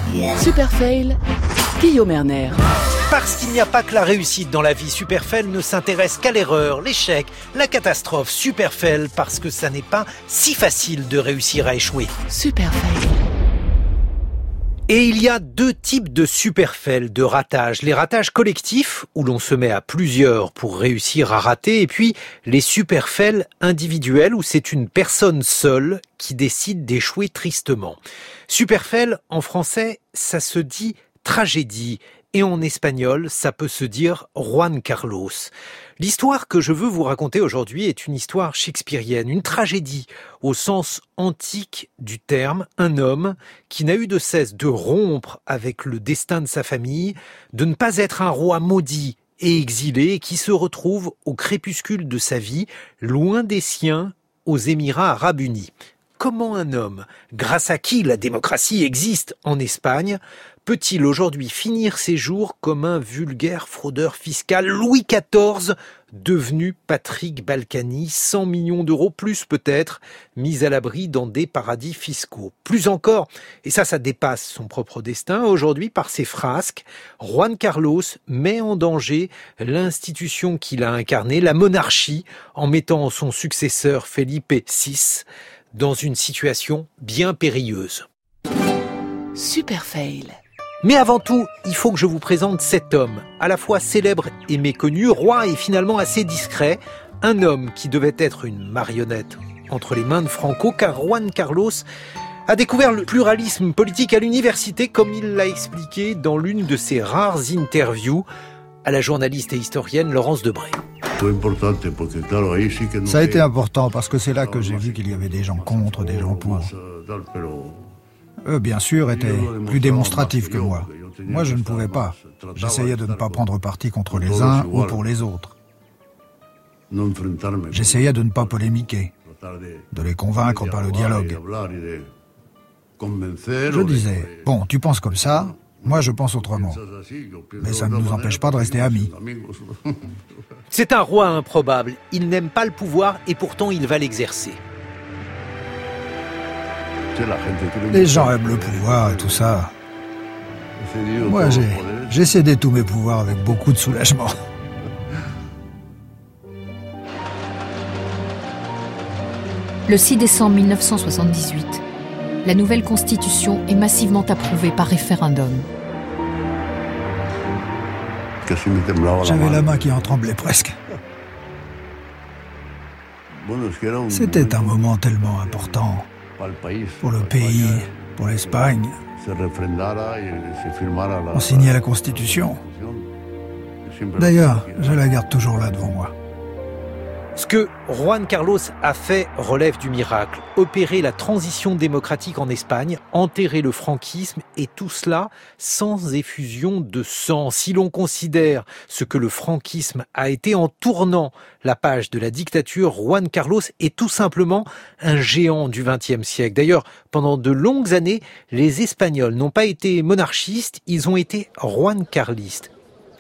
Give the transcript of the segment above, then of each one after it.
Super Fail, Guillaume Erner. Parce qu'il n'y a pas que la réussite dans la vie, Super Fail ne s'intéresse qu'à l'erreur, l'échec, la catastrophe. Super Fail parce que ça n'est pas si facile de réussir à échouer. Super Fail. Et il y a deux types de super fail, de ratage. Les ratages collectifs, où l'on se met à plusieurs pour réussir à rater, et puis les super fails individuels, où c'est une personne seule qui décide d'échouer tristement. Super fail, en français, ça se dit tragédie. Et en espagnol, ça peut se dire Juan Carlos. L'histoire que je veux vous raconter aujourd'hui est une histoire shakespearienne, une tragédie au sens antique du terme, un homme qui n'a eu de cesse de rompre avec le destin de sa famille, de ne pas être un roi maudit et exilé, et qui se retrouve au crépuscule de sa vie, loin des siens, aux Émirats arabes unis. Comment un homme, grâce à qui la démocratie existe en Espagne, peut-il aujourd'hui finir ses jours comme un vulgaire fraudeur fiscal Louis XIV, devenu Patrick Balkany, 100 millions d'euros plus peut-être, mis à l'abri dans des paradis fiscaux. Plus encore, et ça dépasse son propre destin, aujourd'hui par ses frasques, Juan Carlos met en danger l'institution qu'il a incarnée, la monarchie, en mettant son successeur Felipe VI dans une situation bien périlleuse. Super Fail. Mais avant tout, il faut que je vous présente cet homme, à la fois célèbre et méconnu, roi et finalement assez discret, un homme qui devait être une marionnette entre les mains de Franco, car Juan Carlos a découvert le pluralisme politique à l'université, comme il l'a expliqué dans l'une de ses rares interviews à la journaliste et historienne Laurence Debré. Ça a été important parce que c'est là que j'ai vu qu'il y avait des gens contre, des gens pour. Eux, bien sûr, étaient plus démonstratifs que moi. Moi, je ne pouvais pas. J'essayais de ne pas prendre parti contre les uns ou pour les autres. J'essayais de ne pas polémiquer, de les convaincre par le dialogue. Je disais, bon, tu penses comme ça, moi je pense autrement. Mais ça ne nous empêche pas de rester amis. C'est un roi improbable. Il n'aime pas le pouvoir et pourtant il va l'exercer. Les gens aiment le pouvoir et tout ça. Moi, j'ai cédé tous mes pouvoirs avec beaucoup de soulagement. Le 6 décembre 1978, la nouvelle constitution est massivement approuvée par référendum. J'avais la main qui en tremblait presque. C'était un moment tellement important pour le pays, pour l'Espagne. On signait la Constitution. D'ailleurs, je la garde toujours là devant moi. Ce que Juan Carlos a fait relève du miracle. Opérer la transition démocratique en Espagne, enterrer le franquisme, et tout cela sans effusion de sang. Si l'on considère ce que le franquisme a été en tournant la page de la dictature, Juan Carlos est tout simplement un géant du XXe siècle. D'ailleurs, pendant de longues années, les Espagnols n'ont pas été monarchistes, ils ont été Juan Carlistes.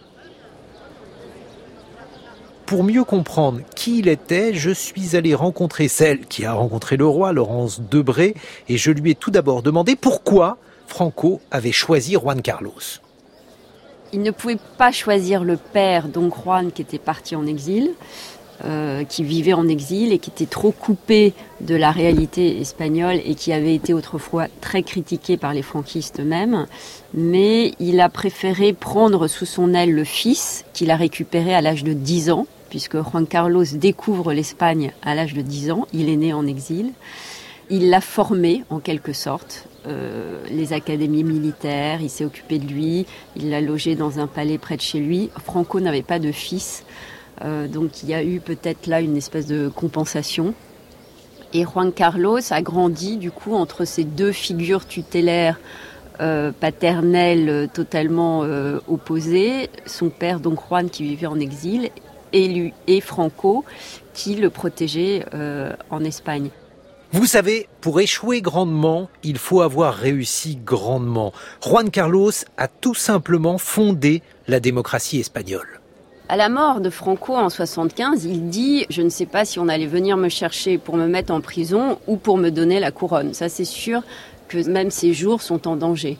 Pour mieux comprendre qui il était, je suis allé rencontrer celle qui a rencontré le roi, Laurence Debré, et je lui ai tout d'abord demandé pourquoi Franco avait choisi Juan Carlos. Il ne pouvait pas choisir le père, donc Juan, qui était parti en exil, qui vivait en exil et qui était trop coupé de la réalité espagnole et qui avait été autrefois très critiqué par les franquistes eux-mêmes. Mais il a préféré prendre sous son aile le fils qu'il a récupéré à l'âge de 10 ans, puisque Juan Carlos découvre l'Espagne à l'âge de 10 ans. Il est né en exil. Il l'a formé, en quelque sorte, les académies militaires, il s'est occupé de lui, il l'a logé dans un palais près de chez lui. Franco n'avait pas de fils, donc il y a eu peut-être là une espèce de compensation. Et Juan Carlos a grandi, du coup, entre ces deux figures tutélaires paternelles totalement opposées. Son père, donc Juan, qui vivait en exil, et Franco, qui le protégeait en Espagne. Vous savez, pour échouer grandement, il faut avoir réussi grandement. Juan Carlos a tout simplement fondé la démocratie espagnole. À la mort de Franco en 1975, il dit « Je ne sais pas si on allait venir me chercher pour me mettre en prison ou pour me donner la couronne. » Ça, c'est sûr que même ses jours sont en danger.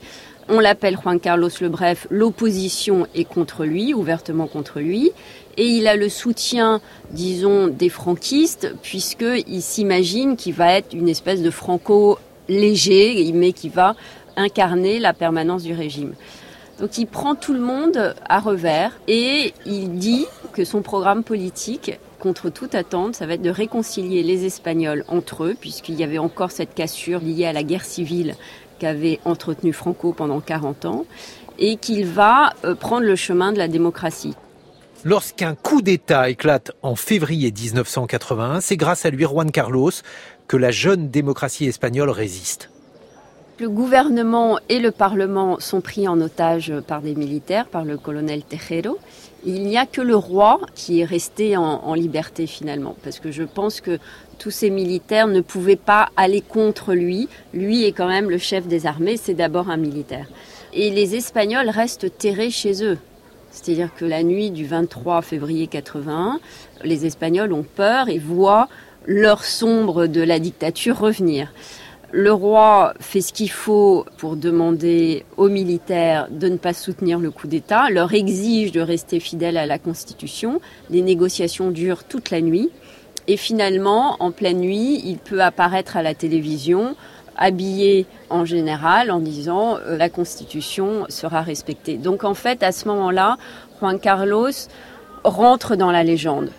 On l'appelle Juan Carlos le Bref, l'opposition est contre lui, ouvertement contre lui, et il a le soutien, disons, des franquistes, puisqu'il s'imagine qu'il va être une espèce de Franco léger, mais qui va incarner la permanence du régime. Donc il prend tout le monde à revers et il dit que son programme politique, contre toute attente, ça va être de réconcilier les Espagnols entre eux, puisqu'il y avait encore cette cassure liée à la guerre civile qu'avait entretenu Franco pendant 40 ans, et qu'il va prendre le chemin de la démocratie. Lorsqu'un coup d'État éclate en février 1981, c'est grâce à lui, Juan Carlos, que la jeune démocratie espagnole résiste. Le gouvernement et le Parlement sont pris en otage par des militaires, par le colonel Tejero. Il n'y a que le roi qui est resté en liberté finalement, parce que je pense que tous ces militaires ne pouvaient pas aller contre lui. Lui est quand même le chef des armées, c'est d'abord un militaire. Et les Espagnols restent terrés chez eux. C'est-à-dire que la nuit du 23 février 81, les Espagnols ont peur et voient l'heure sombre de la dictature revenir. Le roi fait ce qu'il faut pour demander aux militaires de ne pas soutenir le coup d'État, leur exige de rester fidèles à la Constitution. Les négociations durent toute la nuit. Et finalement, en pleine nuit, il peut apparaître à la télévision, habillé en général, en disant la Constitution sera respectée. Donc en fait, à ce moment-là, Juan Carlos rentre dans la légende.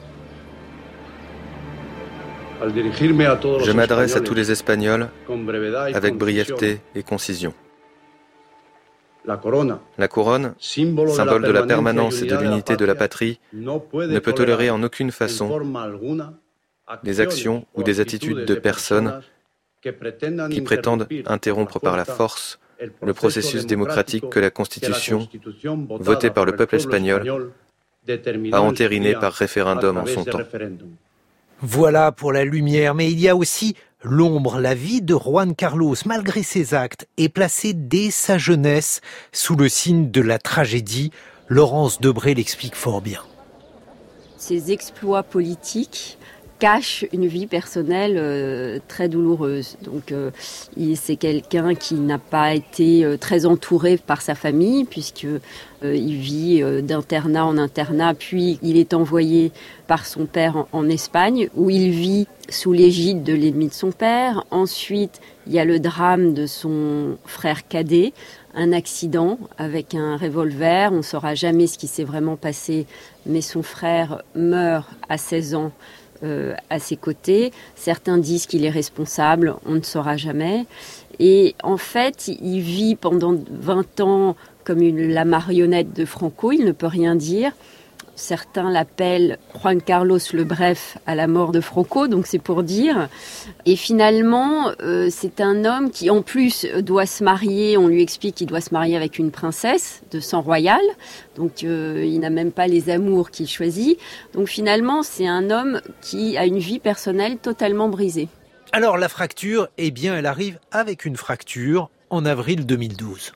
Je m'adresse à tous les Espagnols avec brièveté et concision. La couronne, symbole de la permanence et de l'unité de la patrie, ne peut tolérer en aucune façon des actions ou des attitudes de personnes qui prétendent interrompre par la force le processus démocratique que la Constitution, votée par le peuple espagnol, a entériné par référendum en son temps. Voilà pour la lumière, mais il y a aussi l'ombre. La vie de Juan Carlos, malgré ses actes, est placée dès sa jeunesse sous le signe de la tragédie. Laurence Debré l'explique fort bien. Ses exploits politiques cachent une vie personnelle très douloureuse. Donc, c'est quelqu'un qui n'a pas été très entouré par sa famille, puisqu'il vit d'internat en internat, puis il est envoyé par son père en Espagne, où il vit sous l'égide de l'ennemi de son père. Ensuite, il y a le drame de son frère cadet, un accident avec un revolver. On ne saura jamais ce qui s'est vraiment passé, mais son frère meurt à 16 ans à ses côtés. Certains disent qu'il est responsable, on ne saura jamais. Et en fait, il vit pendant 20 ans comme la marionnette de Franco, il ne peut rien dire. Certains l'appellent Juan Carlos le Bref à la mort de Franco, donc c'est pour dire. Et finalement, c'est un homme qui en plus doit se marier, on lui explique qu'il doit se marier avec une princesse de sang royal, donc il n'a même pas les amours qu'il choisit. Donc finalement, c'est un homme qui a une vie personnelle totalement brisée. Alors la fracture, eh bien elle arrive avec une fracture en avril 2012.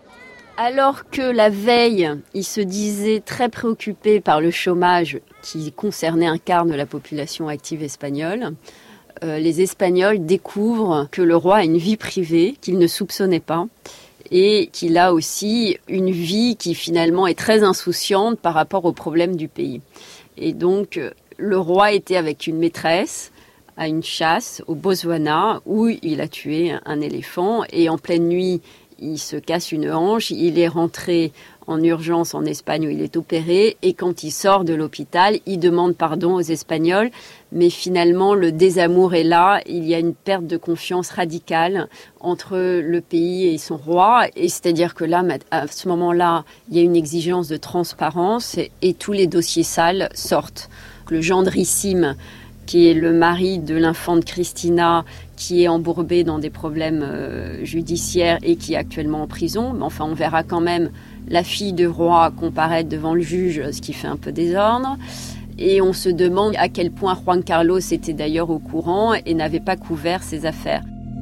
Alors que la veille, il se disait très préoccupé par le chômage qui concernait un quart de la population active espagnole, les Espagnols découvrent que le roi a une vie privée qu'ils ne soupçonnaient pas et qu'il a aussi une vie qui finalement est très insouciante par rapport aux problèmes du pays. Et donc le roi était avec une maîtresse à une chasse au Botswana où il a tué un éléphant et en pleine nuit, il se casse une hanche, il est rentré en urgence en Espagne où il est opéré et quand il sort de l'hôpital, il demande pardon aux Espagnols. Mais finalement, le désamour est là, il y a une perte de confiance radicale entre le pays et son roi. Et c'est-à-dire que là, à ce moment-là, il y a une exigence de transparence et tous les dossiers sales sortent. Le gendrissime, qui est le mari de l'infante Cristina, qui est embourbé dans des problèmes judiciaires et qui est actuellement en prison. Mais enfin, on verra quand même la fille du roi comparaître devant le juge, ce qui fait un peu désordre. Et on se demande à quel point Juan Carlos était d'ailleurs au courant et n'avait pas couvert ses affaires.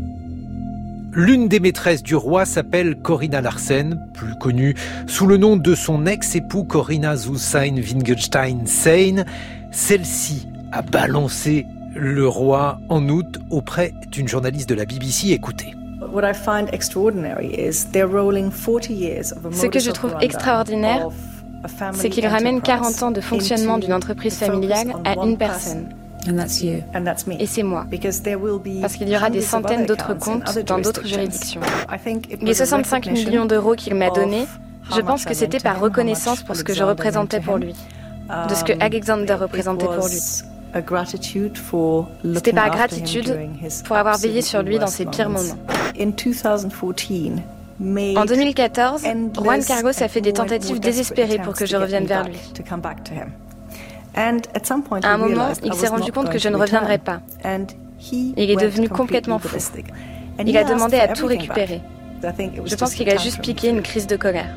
L'une des maîtresses du roi s'appelle Corina Larsen, plus connue sous le nom de son ex-époux Corina Zusain Wittgenstein-Sein. Celle-ci a balancé le roi en août auprès d'une journaliste de la BBC. Écoutez. Ce que je trouve extraordinaire, c'est qu'il ramène 40 ans de fonctionnement d'une entreprise familiale à une personne. Et c'est moi, parce qu'il y aura des centaines d'autres comptes dans d'autres juridictions. Les 65 millions d'euros qu'il m'a donnés, je pense que c'était par reconnaissance pour ce que je représentais pour lui, de ce que Alexander représentait pour lui. C'était par gratitude pour avoir veillé sur lui dans ses pires moments. En 2014, Juan Carlos a fait des tentatives désespérées pour que je revienne vers lui. À un moment, il s'est rendu compte que je ne reviendrais pas. Il est devenu complètement fou. Il a demandé à tout récupérer. Je pense qu'il a juste piqué une crise de colère.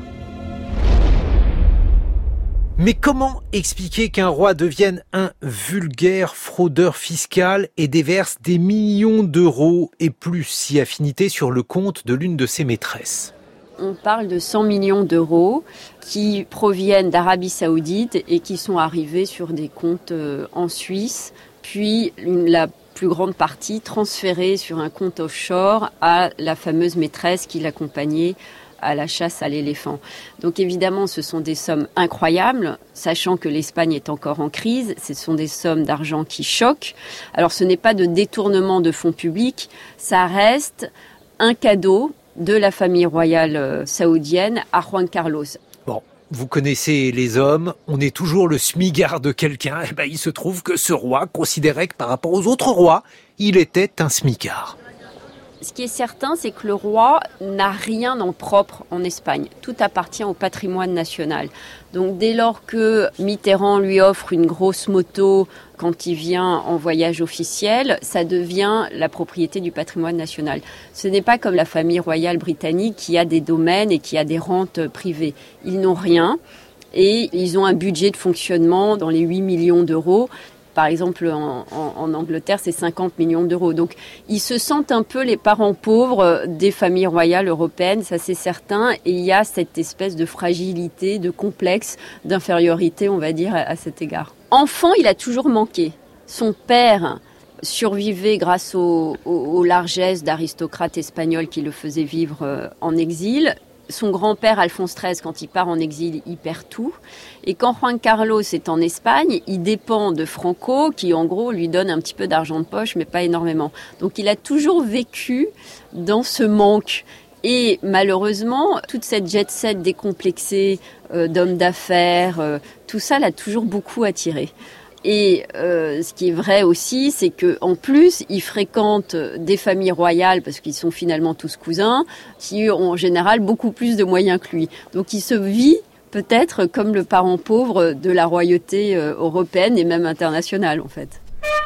Mais comment expliquer qu'un roi devienne un vulgaire fraudeur fiscal et déverse des millions d'euros et plus si affinité sur le compte de l'une de ses maîtresses ? On parle de 100 millions d'euros qui proviennent d'Arabie Saoudite et qui sont arrivés sur des comptes en Suisse, puis la plus grande partie transférée sur un compte offshore à la fameuse maîtresse qui l'accompagnait à la chasse à l'éléphant. Donc évidemment, ce sont des sommes incroyables, sachant que l'Espagne est encore en crise. Ce sont des sommes d'argent qui choquent. Alors ce n'est pas de détournement de fonds publics, ça reste un cadeau de la famille royale saoudienne à Juan Carlos. Bon, vous connaissez les hommes, on est toujours le smigard de quelqu'un. Et il se trouve que ce roi considérait que par rapport aux autres rois, il était un smigard. Ce qui est certain, c'est que le roi n'a rien en propre en Espagne. Tout appartient au patrimoine national. Donc dès lors que Mitterrand lui offre une grosse moto quand il vient en voyage officiel, ça devient la propriété du patrimoine national. Ce n'est pas comme la famille royale britannique qui a des domaines et qui a des rentes privées. Ils n'ont rien et ils ont un budget de fonctionnement dans les 8 millions d'euros. Par exemple, en Angleterre, c'est 50 millions d'euros. Donc, ils se sentent un peu les parents pauvres des familles royales européennes, ça c'est certain. Et il y a cette espèce de fragilité, de complexe, d'infériorité, on va dire, à cet égard. Enfant, il a toujours manqué. Son père survivait grâce aux largesses d'aristocrates espagnols qui le faisaient vivre en exil. Son grand-père, Alphonse XIII, quand il part en exil, il perd tout. Et quand Juan Carlos est en Espagne, il dépend de Franco, qui en gros lui donne un petit peu d'argent de poche, mais pas énormément. Donc il a toujours vécu dans ce manque. Et malheureusement, toute cette jet-set décomplexée d'hommes d'affaires, tout ça l'a toujours beaucoup attiré. Et ce qui est vrai aussi, c'est qu'en plus, ils fréquentent des familles royales, parce qu'ils sont finalement tous cousins, qui ont en général beaucoup plus de moyens que lui. Donc il se vit peut-être comme le parent pauvre de la royauté européenne et même internationale en fait.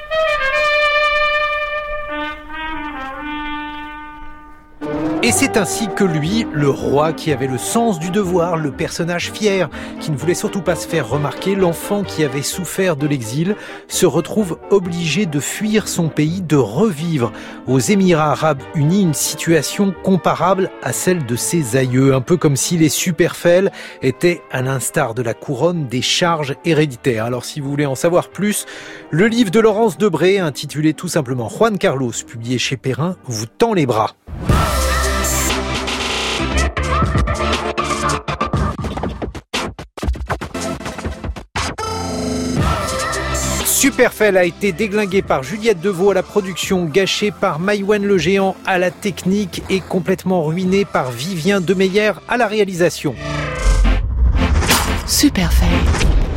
Et c'est ainsi que lui, le roi qui avait le sens du devoir, le personnage fier, qui ne voulait surtout pas se faire remarquer, l'enfant qui avait souffert de l'exil, se retrouve obligé de fuir son pays, de revivre aux Émirats Arabes Unis une situation comparable à celle de ses aïeux, un peu comme si les superfels étaient, à l'instar de la couronne, des charges héréditaires. Alors si vous voulez en savoir plus, le livre de Laurence Debré, intitulé tout simplement Juan Carlos, publié chez Perrin, vous tend les bras. Superfell a été déglingué par Juliette Deveau à la production, gâché par Maïwenn le Géant à la technique et complètement ruiné par Vivien Demeyer à la réalisation. Superfell.